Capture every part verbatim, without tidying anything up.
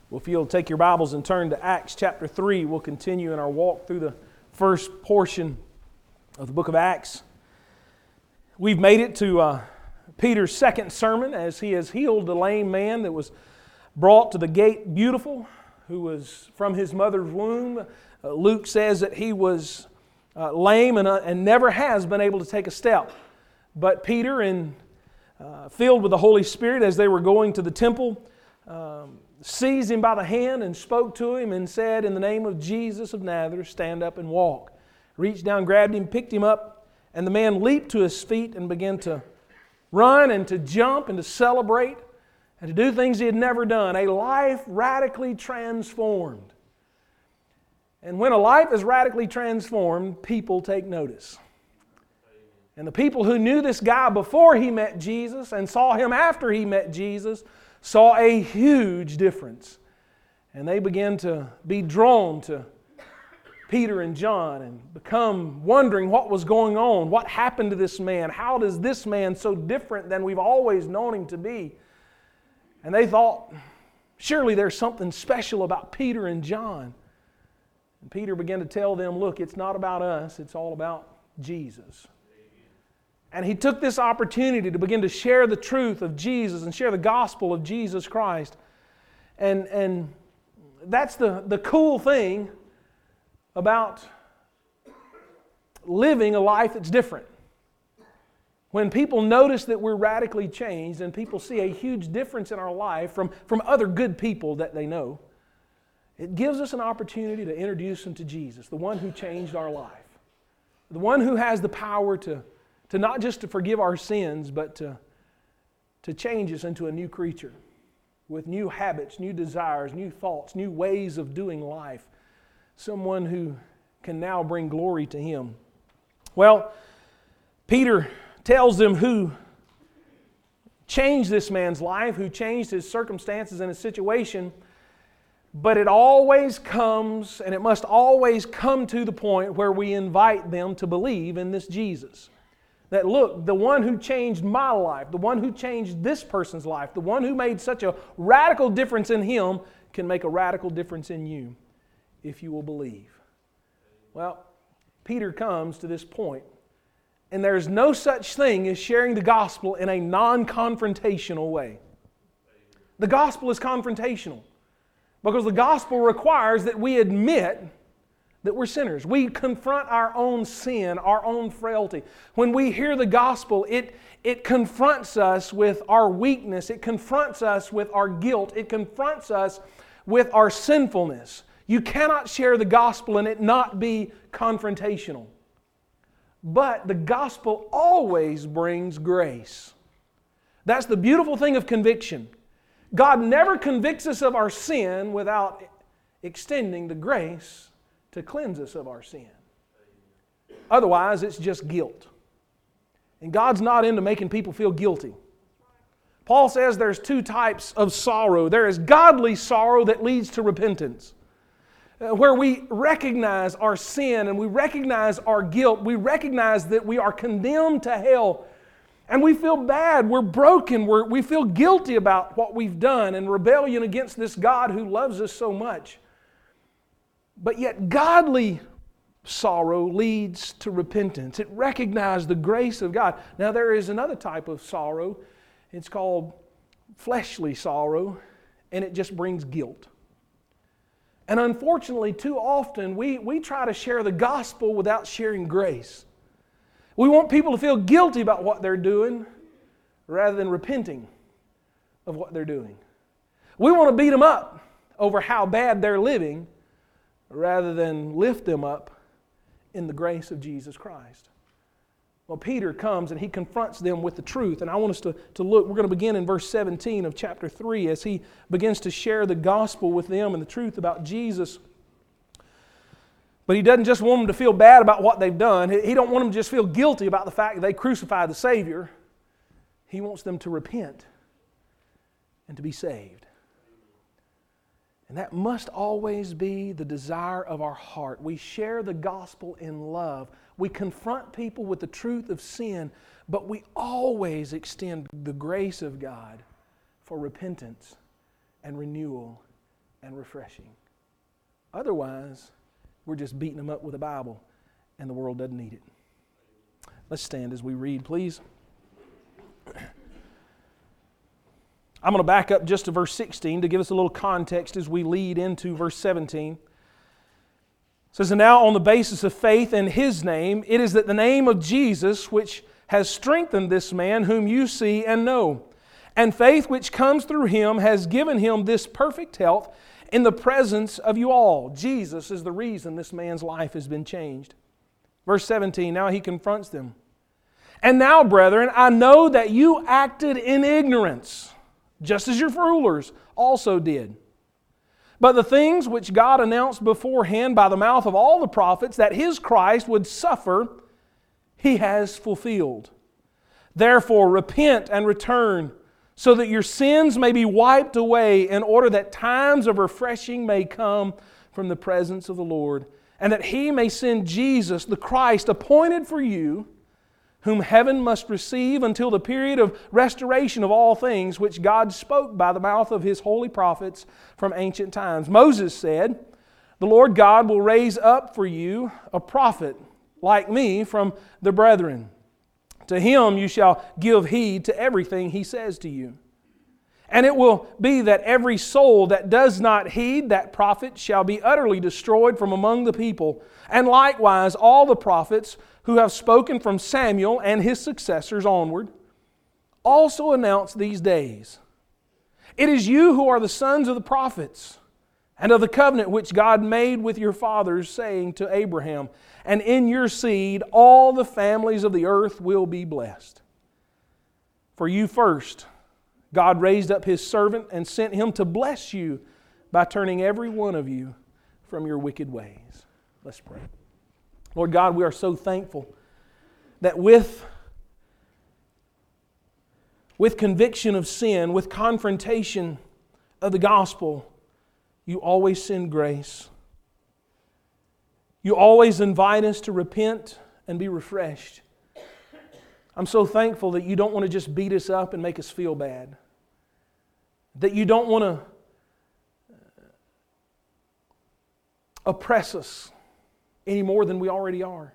Well, if you'll take your Bibles and turn to Acts chapter three, we'll continue in our walk through the first portion of the book of Acts. We've made it to uh, Peter's second sermon as he has healed the lame man that was brought to the gate beautiful, who was from his mother's womb. Uh, Luke says that he was uh, lame and, uh, and never has been able to take a step. But Peter, in, uh, filled with the Holy Spirit as they were going to the temple, um, seized him by the hand and spoke to him and said, "In the name of Jesus of Nazareth, stand up and walk." Reached down, grabbed him, picked him up, and the man leaped to his feet and began to run and to jump and to celebrate and to do things he had never done. A life radically transformed. And when a life is radically transformed, people take notice. And the people who knew this guy before he met Jesus and saw him after he met Jesus saw a huge difference. And they began to be drawn to Peter and John and become wondering what was going on. What happened to this man? How does this man so different than we've always known him to be? And they thought, surely there's something special about Peter and John. And Peter began to tell them, look, it's not about us, it's all about Jesus. And he took this opportunity to begin to share the truth of Jesus and share the gospel of Jesus Christ. And, and that's the, the cool thing about living a life that's different. When people notice that we're radically changed and people see a huge difference in our life from, from other good people that they know, it gives us an opportunity to introduce them to Jesus, the one who changed our life, the one who has the power to To not just to forgive our sins, but to, to change us into a new creature with new habits, new desires, new thoughts, new ways of doing life. Someone who can now bring glory to Him. Well, Peter tells them who changed this man's life, who changed his circumstances and his situation, but it always comes, and it must always come to the point where we invite them to believe in this Jesus. That look, the one who changed my life, the one who changed this person's life, the one who made such a radical difference in him can make a radical difference in you if you will believe. Well, Peter comes to this point, and there's no such thing as sharing the gospel in a non-confrontational way. The gospel is confrontational because the gospel requires that we admit that we're sinners. We confront our own sin, our own frailty. When we hear the gospel, it, it confronts us with our weakness. It confronts us with our guilt. It confronts us with our sinfulness. You cannot share the gospel and it not be confrontational. But the gospel always brings grace. That's the beautiful thing of conviction. God never convicts us of our sin without extending the grace to cleanse us of our sin. Otherwise, it's just guilt. And God's not into making people feel guilty. Paul says there's two types of sorrow. There is godly sorrow that leads to repentance, where we recognize our sin and we recognize our guilt. We recognize that we are condemned to hell. And we feel bad, we're broken, we're, we feel guilty about what we've done in rebellion against this God who loves us so much. But yet godly sorrow leads to repentance. It recognizes the grace of God. Now there is another type of sorrow. It's called fleshly sorrow, and it just brings guilt. And unfortunately, too often, we, we try to share the gospel without sharing grace. We want people to feel guilty about what they're doing rather than repenting of what they're doing. We want to beat them up over how bad they're living rather than lift them up in the grace of Jesus Christ. Well, Peter comes and he confronts them with the truth. And I want us to, to look, we're going to begin in verse seventeen of chapter three as he begins to share the gospel with them and the truth about Jesus. But he doesn't just want them to feel bad about what they've done. He don't want them to just feel guilty about the fact that they crucified the Savior. He wants them to repent and to be saved. And that must always be the desire of our heart. We share the gospel in love. We confront people with the truth of sin, but we always extend the grace of God for repentance and renewal and refreshing. Otherwise, we're just beating them up with a Bible, and the world doesn't need it. Let's stand as we read, please. I'm going to back up just to verse sixteen to give us a little context as we lead into verse seventeen. It says, "And now on the basis of faith in His name, it is that the name of Jesus which has strengthened this man whom you see and know. And faith which comes through Him has given him this perfect health in the presence of you all." Jesus is the reason this man's life has been changed. Verse seventeen, now he confronts them. "And now, brethren, I know that you acted in ignorance, just as your rulers also did. But the things which God announced beforehand by the mouth of all the prophets, that His Christ would suffer, He has fulfilled. Therefore repent and return, so that your sins may be wiped away, in order that times of refreshing may come from the presence of the Lord, and that He may send Jesus, the Christ, appointed for you, whom heaven must receive until the period of restoration of all things, which God spoke by the mouth of His holy prophets from ancient times. Moses said, the Lord God will raise up for you a prophet like me from the brethren. To him you shall give heed to everything he says to you. And it will be that every soul that does not heed that prophet shall be utterly destroyed from among the people. And likewise all the prophets who have spoken from Samuel and his successors onward also announce these days. It is you who are the sons of the prophets, and of the covenant which God made with your fathers, saying to Abraham, and in your seed all the families of the earth will be blessed. For you first, God raised up His servant and sent him to bless you by turning every one of you from your wicked ways." Let's pray. Lord God, we are so thankful that with, with conviction of sin, with confrontation of the gospel, You always send grace. You always invite us to repent and be refreshed. I'm so thankful that You don't want to just beat us up and make us feel bad. That You don't want to oppress us any more than we already are.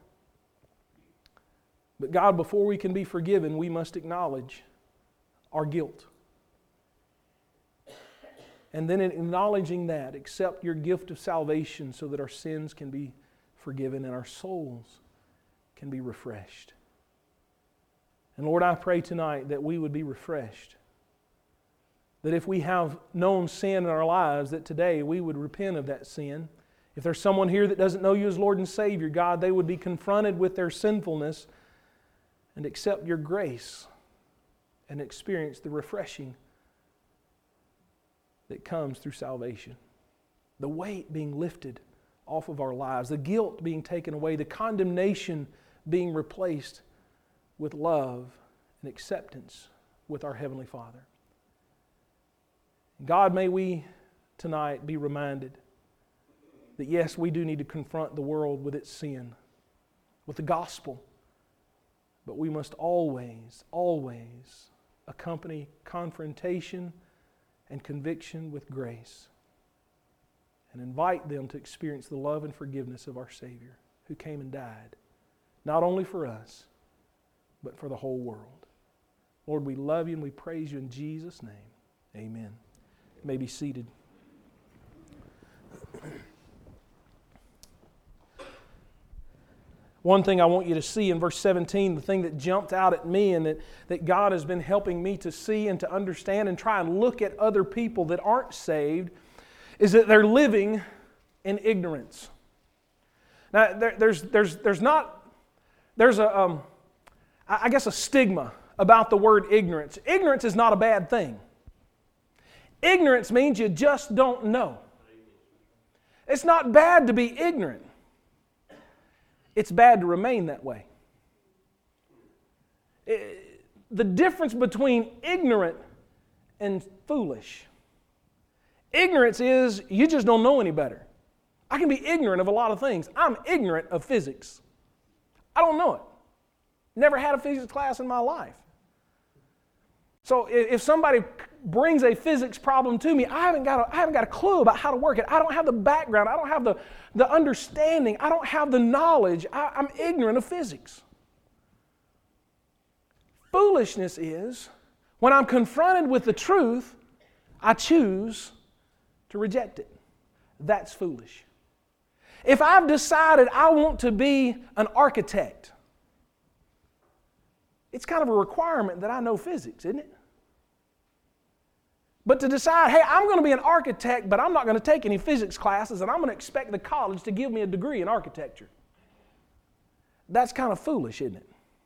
But God, before we can be forgiven, we must acknowledge our guilt. And then in acknowledging that, accept Your gift of salvation so that our sins can be forgiven and our souls can be refreshed. And Lord, I pray tonight that we would be refreshed. That if we have known sin in our lives, that today we would repent of that sin. If there's someone here that doesn't know You as Lord and Savior, God, they would be confronted with their sinfulness and accept Your grace and experience the refreshing that comes through salvation. The weight being lifted off of our lives, the guilt being taken away, the condemnation being replaced with love and acceptance with our Heavenly Father. God, may we tonight be reminded that yes, we do need to confront the world with its sin, with the gospel, but we must always, always accompany confrontation and conviction with grace and invite them to experience the love and forgiveness of our Savior who came and died, not only for us, but for the whole world. Lord, we love You and we praise You in Jesus' name. Amen. You may be seated. One thing I want you to see in verse seventeen, the thing that jumped out at me and that, that God has been helping me to see and to understand and try and look at other people that aren't saved, is that they're living in ignorance. Now, there, there's, there's, there's not, there's a, um, I guess a stigma about the word ignorance. Ignorance is not a bad thing. Ignorance means you just don't know. It's not bad to be ignorant. It's bad to remain that way. It, the difference between ignorant and foolish. Ignorance is you just don't know any better. I can be ignorant of a lot of things. I'm ignorant of physics. I don't know it. Never had a physics class in my life. So if somebody brings a physics problem to me, I haven't got a, I haven't got a clue about how to work it. I don't have the background. I don't have the, the understanding. I don't have the knowledge. I, I'm ignorant of physics. Foolishness is when I'm confronted with the truth, I choose to reject it. That's foolish. If I've decided I want to be an architect, it's kind of a requirement that I know physics, isn't it? But to decide, hey, I'm going to be an architect, but I'm not going to take any physics classes, and I'm going to expect the college to give me a degree in architecture. That's kind of foolish, isn't it?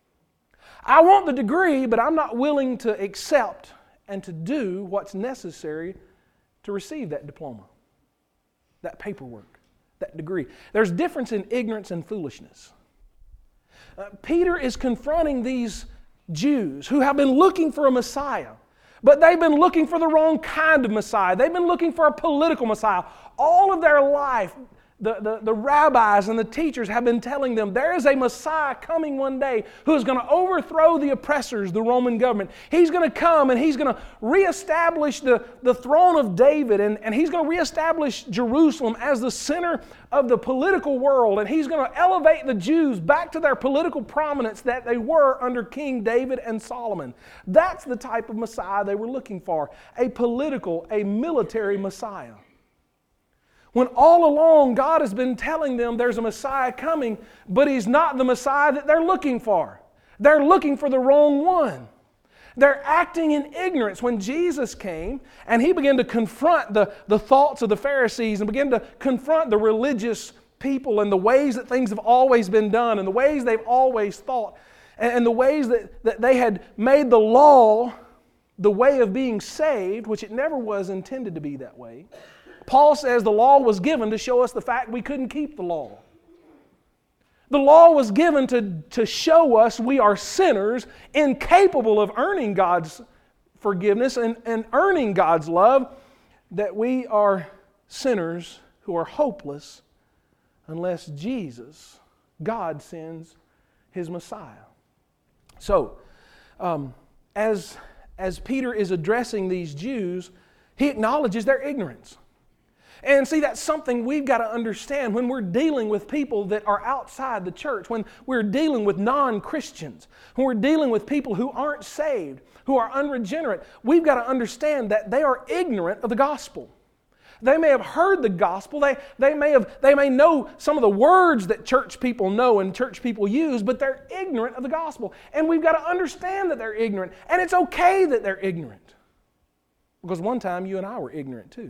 I want the degree, but I'm not willing to accept and to do what's necessary to receive that diploma, that paperwork, that degree. There's a difference in ignorance and foolishness. Uh, Peter is confronting these Jews who have been looking for a Messiah, but they've been looking for the wrong kind of Messiah. They've been looking for a political Messiah. All of their life, the, the, the rabbis and the teachers have been telling them there is a Messiah coming one day who is going to overthrow the oppressors, the Roman government. He's going to come and He's going to reestablish the, the throne of David, and, and He's going to reestablish Jerusalem as the center of the political world, and He's going to elevate the Jews back to their political prominence that they were under King David and Solomon. That's the type of Messiah they were looking for, a political, a military Messiah. When all along God has been telling them there's a Messiah coming, but He's not the Messiah that they're looking for. They're looking for the wrong one. They're acting in ignorance. When Jesus came and He began to confront the, the thoughts of the Pharisees and began to confront the religious people and the ways that things have always been done and the ways they've always thought and, and the ways that, that they had made the law the way of being saved, which it never was intended to be that way. Paul says the law was given to show us the fact we couldn't keep the law. The law was given to, to show us we are sinners, incapable of earning God's forgiveness and, and earning God's love, that we are sinners who are hopeless unless Jesus, God, sends His Messiah. So, um, as, as Peter is addressing these Jews, he acknowledges their ignorance. And see, that's something we've got to understand when we're dealing with people that are outside the church, when we're dealing with non-Christians, when we're dealing with people who aren't saved, who are unregenerate. We've got to understand that they are ignorant of the gospel. They may have heard the gospel, they, they, may have, they may know some of the words that church people know and church people use, but they're ignorant of the gospel. And we've got to understand that they're ignorant. And it's okay that they're ignorant. Because one time you and I were ignorant too.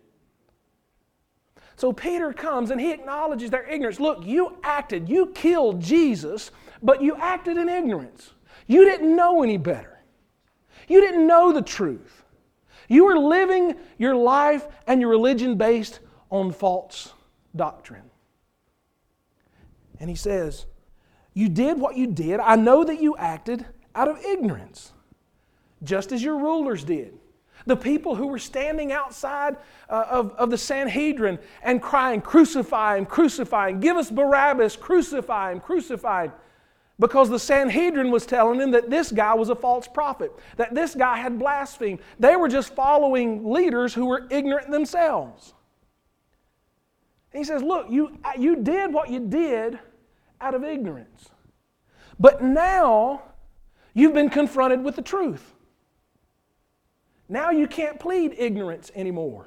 So Peter comes and he acknowledges their ignorance. Look, you acted, you killed Jesus, but you acted in ignorance. You didn't know any better. You didn't know the truth. You were living your life and your religion based on false doctrine. And he says, you did what you did. I know that you acted out of ignorance, just as your rulers did. The people who were standing outside uh, of, of the Sanhedrin and crying, crucify him, crucify him, give us Barabbas, crucify him, crucify him. Because the Sanhedrin was telling them that this guy was a false prophet, that this guy had blasphemed. They were just following leaders who were ignorant themselves. And he says, look, you, you did what you did out of ignorance. But now you've been confronted with the truth. Now you can't plead ignorance anymore.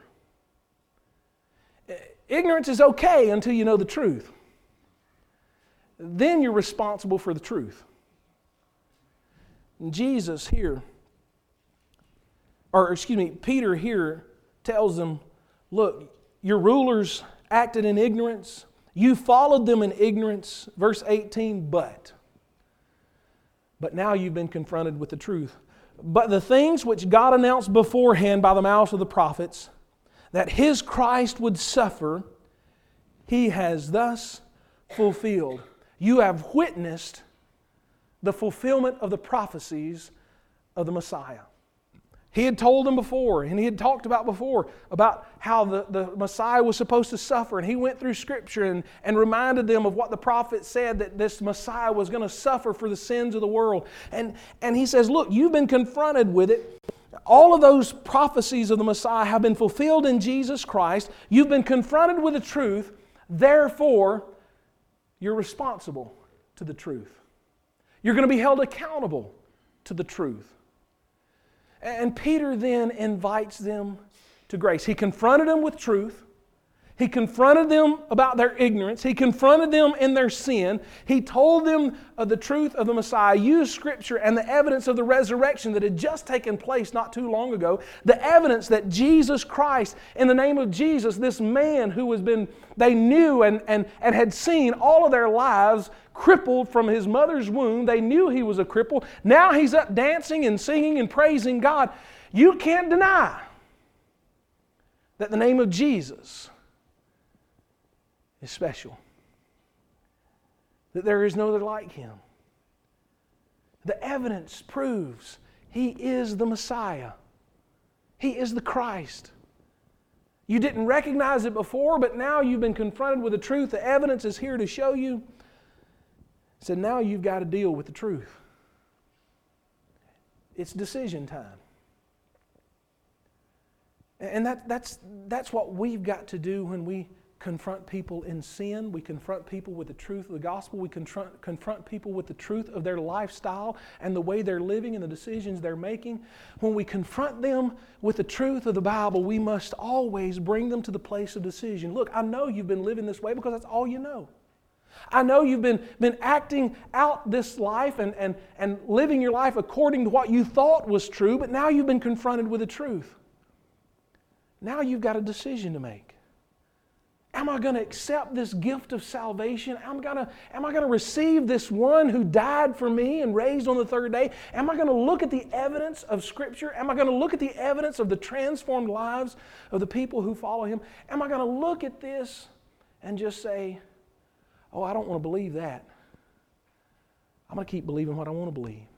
Ignorance is okay until you know the truth. Then you're responsible for the truth. And Jesus here, or excuse me, Peter here tells them, look, your rulers acted in ignorance. You followed them in ignorance. Verse eighteen, but. But now you've been confronted with the truth. But the things which God announced beforehand by the mouths of the prophets, that His Christ would suffer, He has thus fulfilled. You have witnessed the fulfillment of the prophecies of the Messiah. He had told them before, and He had talked about before, about how the, the Messiah was supposed to suffer. And He went through Scripture and, and reminded them of what the prophet said, that this Messiah was going to suffer for the sins of the world. And, and He says, look, you've been confronted with it. all of those prophecies of the Messiah have been fulfilled in Jesus Christ. You've been confronted with the truth. Therefore, you're responsible to the truth. You're going to be held accountable to the truth. And Peter then invites them to grace. He confronted them with truth. He confronted them about their ignorance. He confronted them in their sin. He told them of the truth of the Messiah, used Scripture and the evidence of the resurrection that had just taken place not too long ago, the evidence that Jesus Christ, in the name of Jesus, this man who has been, they knew and, and, and had seen all of their lives crippled from his mother's womb. They knew he was a cripple. Now he's up dancing and singing and praising God. You can't deny that the name of Jesus is special. That there is no other like Him. The evidence proves He is the Messiah. He is the Christ. You didn't recognize it before, but now you've been confronted with the truth. The evidence is here to show you. So now you've got to deal with the truth. It's decision time. And that, that's, that's what we've got to do when we confront people in sin. We confront people with the truth of the gospel. We confront, confront people with the truth of their lifestyle and the way they're living and the decisions they're making. When we confront them with the truth of the Bible, we must always bring them to the place of decision. Look, I know you've been living this way because that's all you know. I know you've been, been acting out this life and, and, and living your life according to what you thought was true, but now you've been confronted with the truth. Now you've got a decision to make. Am I going to accept this gift of salvation? Am I going to, am I going to receive this one who died for me and raised on the third day? Am I going to look at the evidence of Scripture? Am I going to look at the evidence of the transformed lives of the people who follow Him? Am I going to look at this and just say, oh, I don't want to believe that. I'm going to keep believing what I want to believe?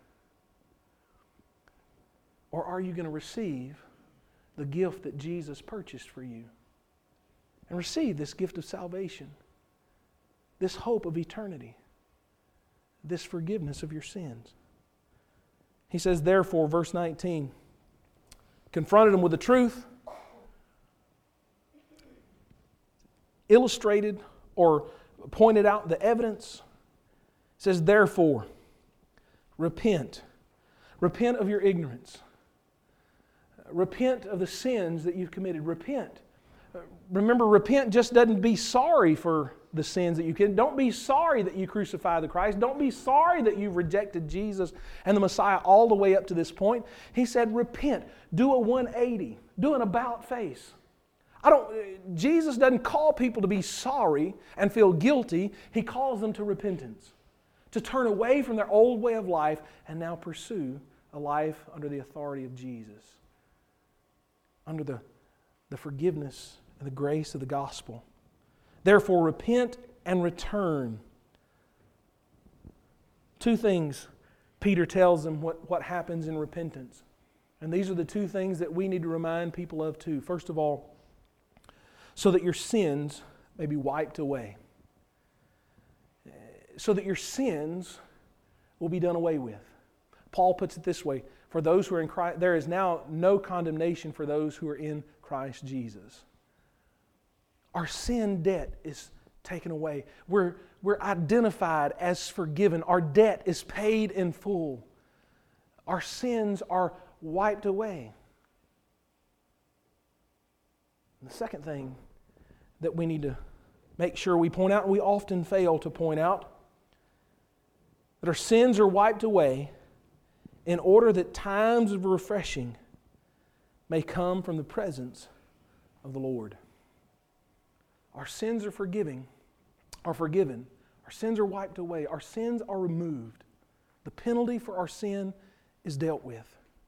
Or are you going to receive the gift that Jesus purchased for you? And receive this gift of salvation, this hope of eternity, this forgiveness of your sins. He says, therefore, verse nineteen, confronted them with the truth, illustrated or pointed out the evidence. He says, therefore, repent. Repent of your ignorance. Repent of the sins that you've committed. Repent. Remember, repent just doesn't be sorry for the sins that you can. Don't be sorry that you crucified the Christ. Don't be sorry that you've rejected Jesus and the Messiah all the way up to this point. He said, repent. Do a one eighty. Do an about face. I don't, Jesus doesn't call people to be sorry and feel guilty. He calls them to repentance. To turn away from their old way of life and now pursue a life under the authority of Jesus. Under the, the forgiveness and the grace of the gospel. Therefore, repent and return. Two things Peter tells them what, what happens in repentance. And these are the two things that we need to remind people of too. First of all, so that your sins may be wiped away. So that your sins will be done away with. Paul puts it this way, for those who are in Christ, there is now no condemnation for those who are in Christ Jesus. Our sin debt is taken away. We're, we're identified as forgiven. Our debt is paid in full. Our sins are wiped away. And the second thing that we need to make sure we point out, and we often fail to point out, that our sins are wiped away in order that times of refreshing may come from the presence of the Lord. Our sins are forgiving, are forgiven. Our sins are wiped away. Our sins are removed. The penalty for our sin is dealt with.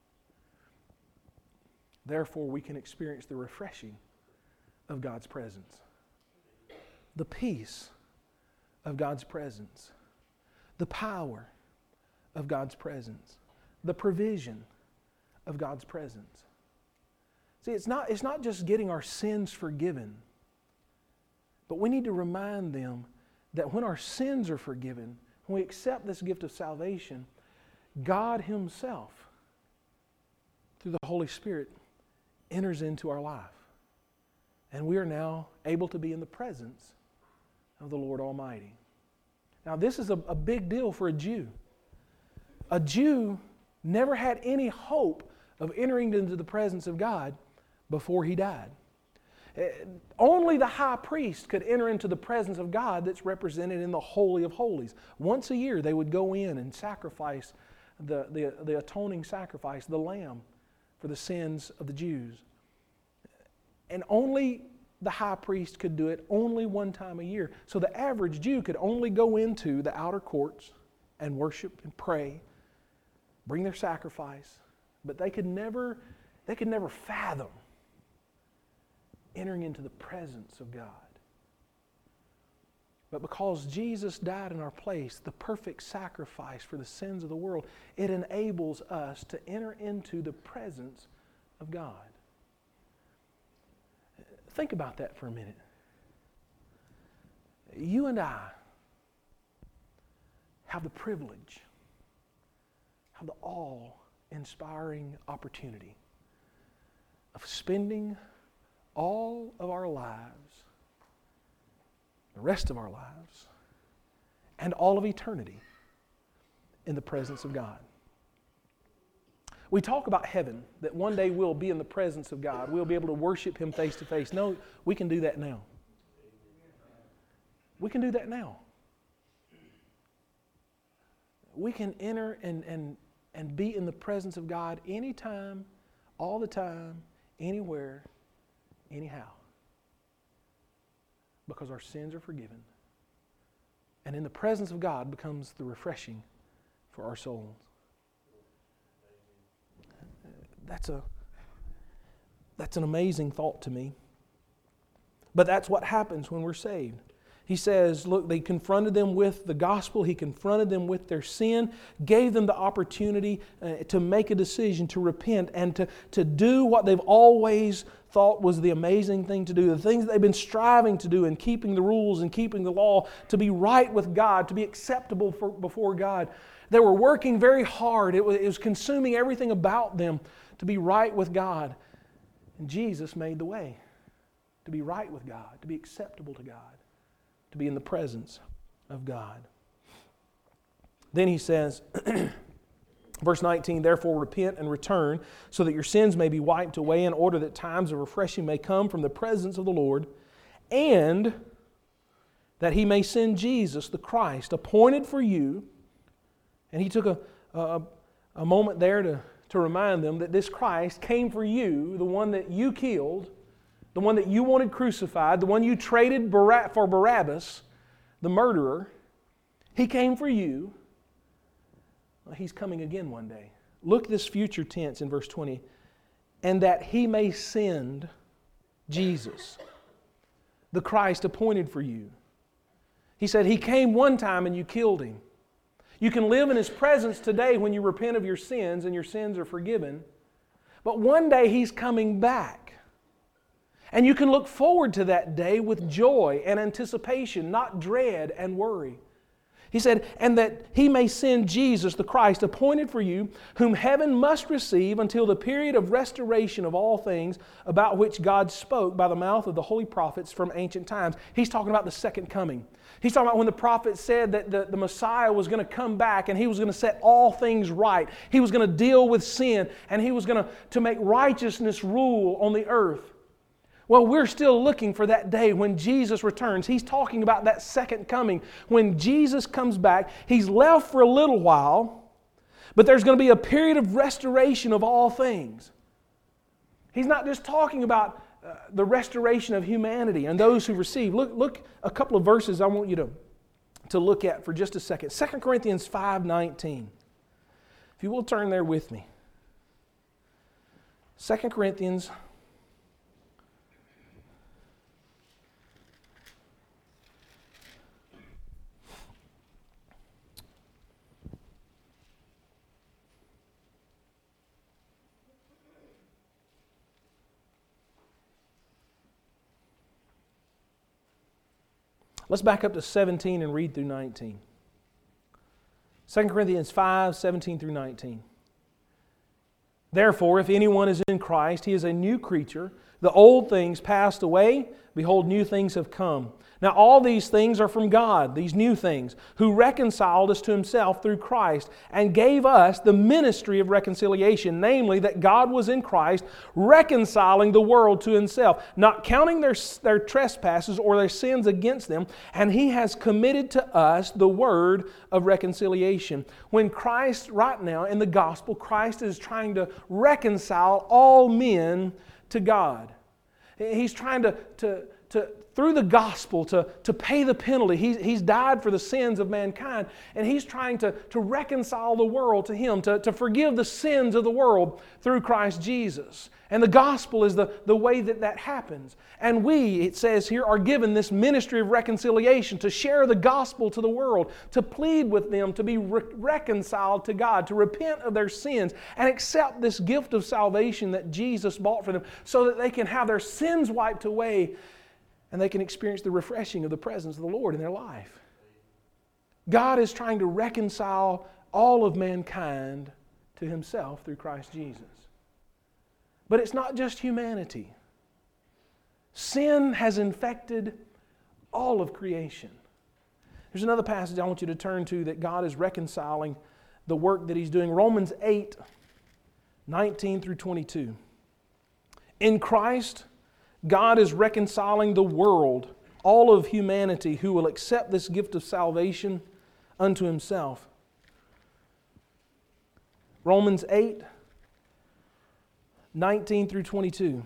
Therefore, we can experience the refreshing of God's presence. The peace of God's presence. The power of God's presence. The provision of God's presence. See, it's not, it's not just getting our sins forgiven, but we need to remind them that when our sins are forgiven, when we accept this gift of salvation, God Himself through the Holy Spirit, enters into our life. And we are now able to be in the presence of the Lord Almighty. Now, this is a, a big deal for a Jew. A Jew never had any hope of entering into the presence of God before he died. Only the high priest could enter into the presence of God that's represented in the Holy of Holies. Once a year they would go in and sacrifice the, the, the atoning sacrifice, the lamb, for the sins of the Jews. And only the high priest could do it only one time a year. So the average Jew could only go into the outer courts and worship and pray, bring their sacrifice, but they could never, they could never fathom entering into the presence of God. But because Jesus died in our place, the perfect sacrifice for the sins of the world, it enables us to enter into the presence of God. Think about that for a minute. You and I have the privilege, have the awe-inspiring opportunity of spending all of our lives, the rest of our lives, and all of eternity in the presence of God. We talk about heaven, that one day we'll be in the presence of God. We'll be able to worship Him face to face. No, we can do that now. We can do that now. We can enter and, and, and be in the presence of God anytime, all the time, anywhere, anyhow. Because our sins are forgiven. And in the presence of God becomes the refreshing for our souls. That's a that's an amazing thought to me. But that's what happens when we're saved. He says, look, they confronted them with the gospel. He confronted them with their sin, gave them the opportunity uh, to make a decision, to repent, and to, to do what they've always thought was the amazing thing to do, the things that they've been striving to do in keeping the rules and keeping the law, to be right with God, to be acceptable for, before God. They were working very hard. It was, it was consuming everything about them to be right with God. And Jesus made the way to be right with God, to be acceptable to God, to be in the presence of God. Then he says, verse nineteen, therefore repent and return, so that your sins may be wiped away, in order that times of refreshing may come from the presence of the Lord, and that He may send Jesus, the Christ, appointed for you. And he took a, a, a moment there to, to remind them that this Christ came for you, the one that you killed, the one that you wanted crucified, the one you traded for Barabbas, the murderer. He came for you. Well, He's coming again one day. Look at this future tense in verse twenty. And that He may send Jesus, the Christ appointed for you. He said He came one time and you killed Him. You can live in His presence today when you repent of your sins and your sins are forgiven. But one day He's coming back. And you can look forward to that day with joy and anticipation, not dread and worry. He said, and that He may send Jesus, the Christ, appointed for you, whom heaven must receive until the period of restoration of all things, about which God spoke by the mouth of the holy prophets from ancient times. He's talking about the second coming. He's talking about when the prophet said that the, the Messiah was going to come back and He was going to set all things right. He was going to deal with sin and He was going to, to make righteousness rule on the earth. Well, we're still looking for that day when Jesus returns. He's talking about that second coming. When Jesus comes back, He's left for a little while, but there's going to be a period of restoration of all things. He's not just talking about uh, the restoration of humanity and those who receive. Look, look a couple of verses I want you to, to look at for just a second. Second Corinthians five nineteen. If you will turn there with me. Second Corinthians Let's back up to seventeen and read through nineteen. Second Corinthians five, seventeen through nineteen. Therefore, if anyone is in Christ, he is a new creature. The old things passed away. Behold, new things have come. Now all these things are from God, these new things, who reconciled us to Himself through Christ and gave us the ministry of reconciliation, namely that God was in Christ reconciling the world to Himself, not counting their, their trespasses or their sins against them, and He has committed to us the word of reconciliation. When Christ, right now in the gospel, Christ is trying to reconcile all men to God. He's trying to, to, to through the gospel, to, to pay the penalty. He's, he's died for the sins of mankind, and He's trying to, to reconcile the world to Him, to, to forgive the sins of the world through Christ Jesus. And the gospel is the, the way that that happens. And we, it says here, are given this ministry of reconciliation to share the gospel to the world, to plead with them to be re- reconciled to God, to repent of their sins and accept this gift of salvation that Jesus bought for them so that they can have their sins wiped away and they can experience the refreshing of the presence of the Lord in their life. God is trying to reconcile all of mankind to Himself through Christ Jesus. But it's not just humanity. Sin has infected all of creation. There's another passage I want you to turn to that God is reconciling the work that He's doing. Romans eight, nineteen through twenty-two. In Christ, God is reconciling the world, all of humanity who will accept this gift of salvation unto Himself. Romans eight, nineteen through twenty-two.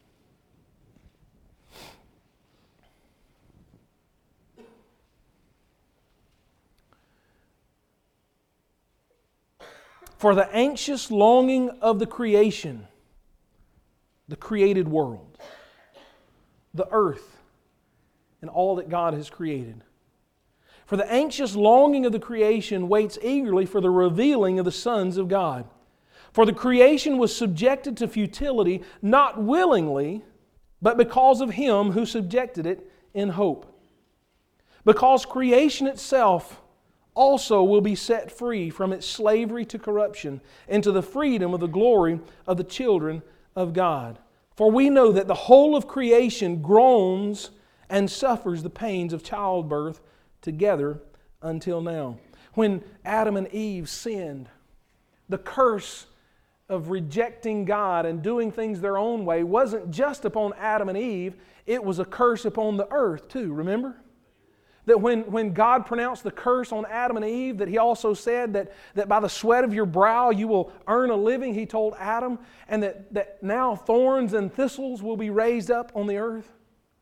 For the anxious longing of the creation, the created world, the earth, and all that God has created. For the anxious longing of the creation waits eagerly for the revealing of the sons of God. For the creation was subjected to futility, not willingly, but because of Him who subjected it in hope. Because creation itself also will be set free from its slavery to corruption into the freedom of the glory of the children of God. For we know that the whole of creation groans and suffers the pains of childbirth together until now. When Adam and Eve sinned, the curse of rejecting God and doing things their own way wasn't just upon Adam and Eve, it was a curse upon the earth too, remember? That when, when God pronounced the curse on Adam and Eve, that He also said that, that by the sweat of your brow you will earn a living, He told Adam, and that, that now thorns and thistles will be raised up on the earth.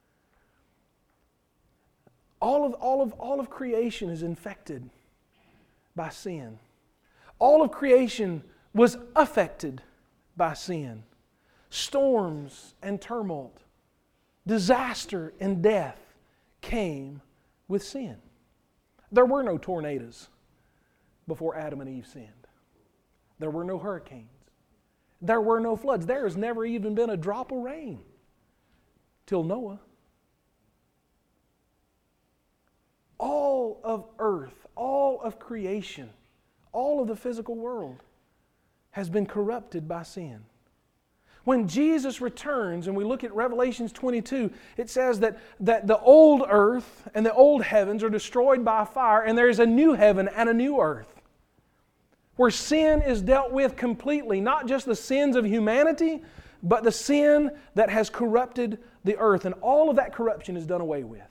All of, all of, all of creation is infected by sin. All of creation was affected by sin. Storms and tumult, disaster and death came with sin. There were no tornadoes before Adam and Eve sinned. There were no hurricanes. There were no floods. There has never even been a drop of rain till Noah. All of earth, all of creation, all of the physical world has been corrupted by sin. When Jesus returns, and we look at Revelation twenty-two, it says that, that the old earth and the old heavens are destroyed by fire, and there is a new heaven and a new earth, where sin is dealt with completely, not just the sins of humanity, but the sin that has corrupted the earth, and all of that corruption is done away with.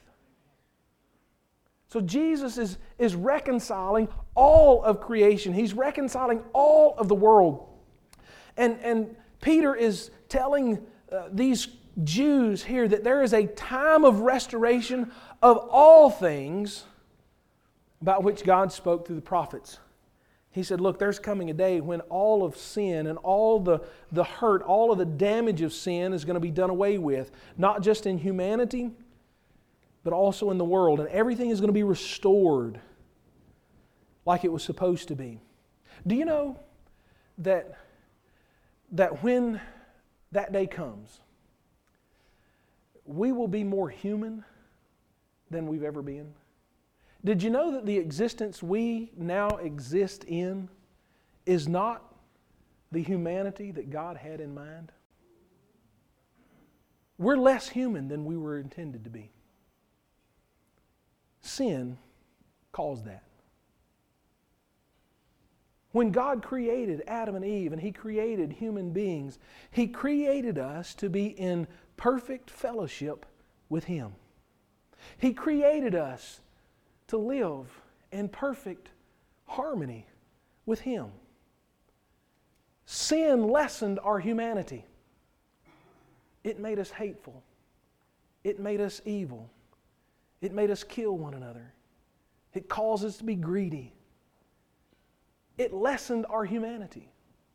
So Jesus is, is reconciling all of creation. He's reconciling all of the world. And, and Peter is telling uh, these Jews here that there is a time of restoration of all things about which God spoke through the prophets. He said, look, there's coming a day when all of sin and all the, the hurt, all of the damage of sin is going to be done away with. Not just in humanity, but also in the world. And everything is going to be restored like it was supposed to be. Do you know that, that when that day comes, we will be more human than we've ever been? Did you know that the existence we now exist in is not the humanity that God had in mind? We're less human than we were intended to be. Sin caused that. When God created Adam and Eve and He created human beings, He created us to be in perfect fellowship with Him. He created us to live in perfect harmony with Him. Sin lessened our humanity. It made us hateful. It made us evil. It made us kill one another. It caused us to be greedy. It lessened our humanity.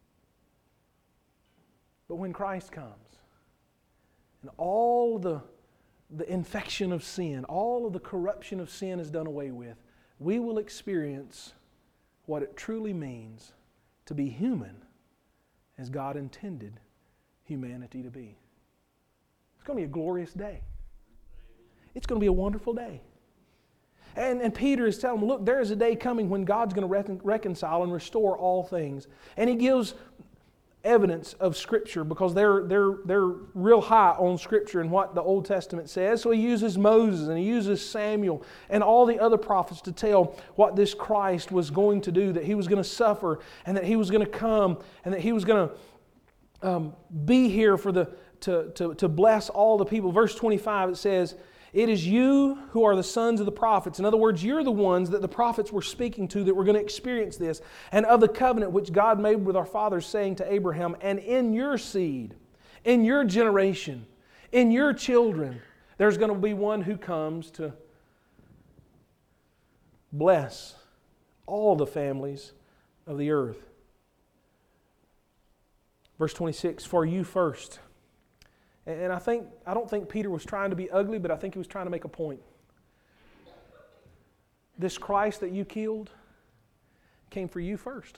But when Christ comes, and all the, the infection of sin, all of the corruption of sin is done away with, we will experience what it truly means to be human as God intended humanity to be. It's going to be a glorious day. It's going to be a wonderful day. And, and Peter is telling them, look, there is a day coming when God's going to recon, reconcile and restore all things. And he gives evidence of Scripture because they're, they're, they're real high on Scripture and what the Old Testament says. So he uses Moses and he uses Samuel and all the other prophets to tell what this Christ was going to do, that He was going to suffer and that He was going to come and that He was going to um, be here for the to, to, to bless all the people. Verse twenty-five, it says, "It is you who are the sons of the prophets." In other words, you're the ones that the prophets were speaking to that were going to experience this. "And of the covenant which God made with our fathers, saying to Abraham, and in your seed, in your generation, in your children, there's going to be one who comes to bless all the families of the earth." Verse twenty-six, "For you first." And I think I don't think Peter was trying to be ugly, but I think he was trying to make a point. This Christ that you killed came for you first.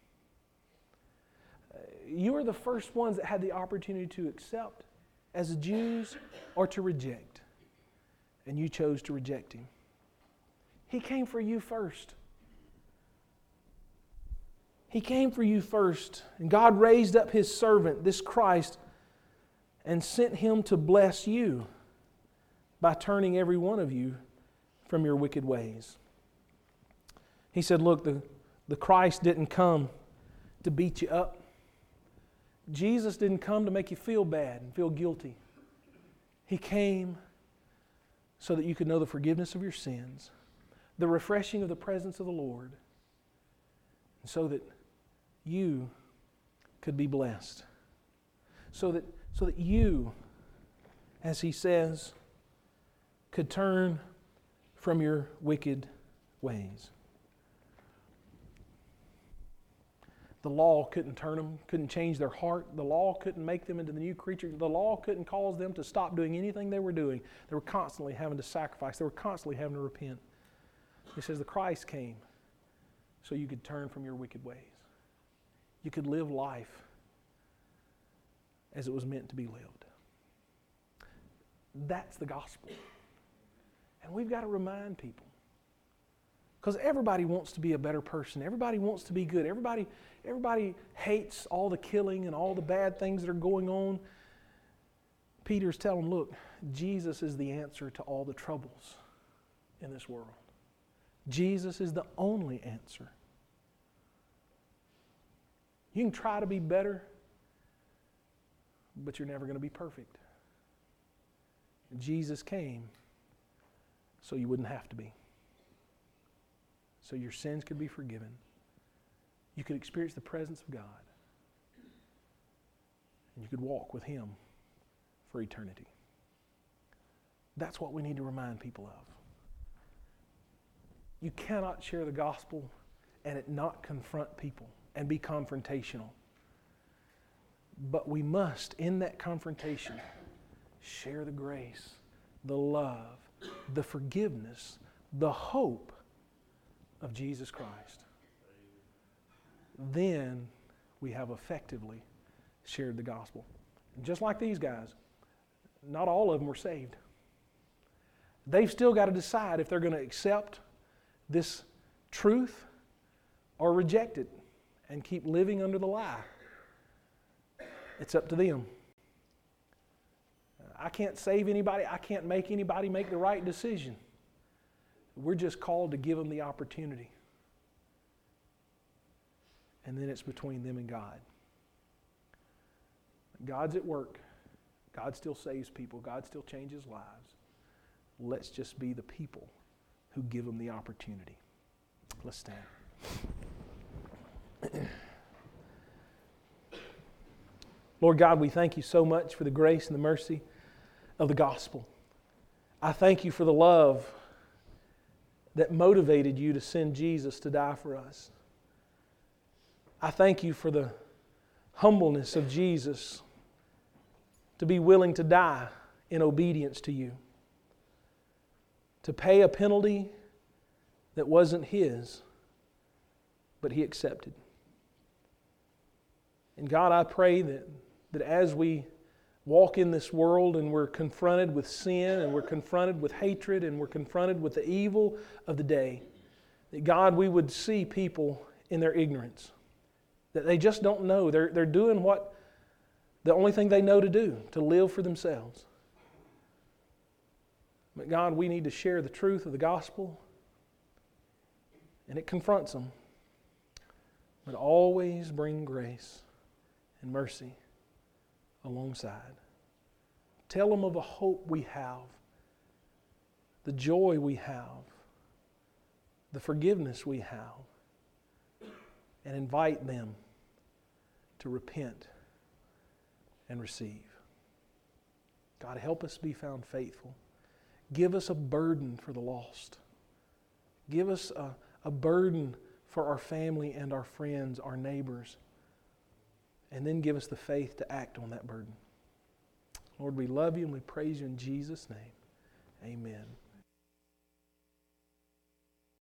You are the first ones that had the opportunity to accept as Jews or to reject. And you chose to reject Him. He came for you first. He came for you first. And God raised up His servant, this Christ, and sent Him to bless you by turning every one of you from your wicked ways. He said, look, the, the Christ didn't come to beat you up. Jesus didn't come to make you feel bad and feel guilty. He came so that you could know the forgiveness of your sins, the refreshing of the presence of the Lord, and so that you could be blessed. So that So that you, as He says, could turn from your wicked ways. The law couldn't turn them, couldn't change their heart. The law couldn't make them into the new creature. The law couldn't cause them to stop doing anything they were doing. They were constantly having to sacrifice. They were constantly having to repent. He says the Christ came so you could turn from your wicked ways. You could live life as it was meant to be lived. That's the gospel. And we've got to remind people. Because everybody wants to be a better person. Everybody wants to be good. Everybody, everybody hates all the killing and all the bad things that are going on. Peter's telling them, look, Jesus is the answer to all the troubles in this world. Jesus is the only answer. You can try to be better, but you're never going to be perfect. Jesus came so you wouldn't have to be. So your sins could be forgiven. You could experience the presence of God. And you could walk with Him for eternity. That's what we need to remind people of. You cannot share the gospel and it not confront people and be confrontational. But we must, in that confrontation, share the grace, the love, the forgiveness, the hope of Jesus Christ. Then we have effectively shared the gospel. And just like these guys, not all of them were saved. They've still got to decide if they're going to accept this truth or reject it and keep living under the lie It's up to them. I can't save anybody. I can't make anybody make the right decision. We're just called to give them the opportunity. And then it's between them and God. God's at work. God still saves people. God still changes lives. Let's just be the people who give them the opportunity. Let's stand. Lord God, we thank you so much for the grace and the mercy of the gospel. I thank you for the love that motivated you to send Jesus to die for us. I thank you for the humbleness of Jesus to be willing to die in obedience to you, to pay a penalty that wasn't His, but He accepted. And God, I pray that, that as we walk in this world and we're confronted with sin and we're confronted with hatred and we're confronted with the evil of the day, that God, we would see people in their ignorance, that they just don't know. They're, they're doing what the only thing they know to do, to live for themselves. But God, we need to share the truth of the gospel, and it confronts them. But always bring grace and mercy alongside. Tell them of the hope we have, the joy we have, the forgiveness we have, and invite them to repent and receive. God, help us be found faithful. Give us a burden for the lost. Give us a, a burden for our family and our friends, our neighbors. And then give us the faith to act on that burden. Lord, we love you and we praise you in Jesus' name. Amen.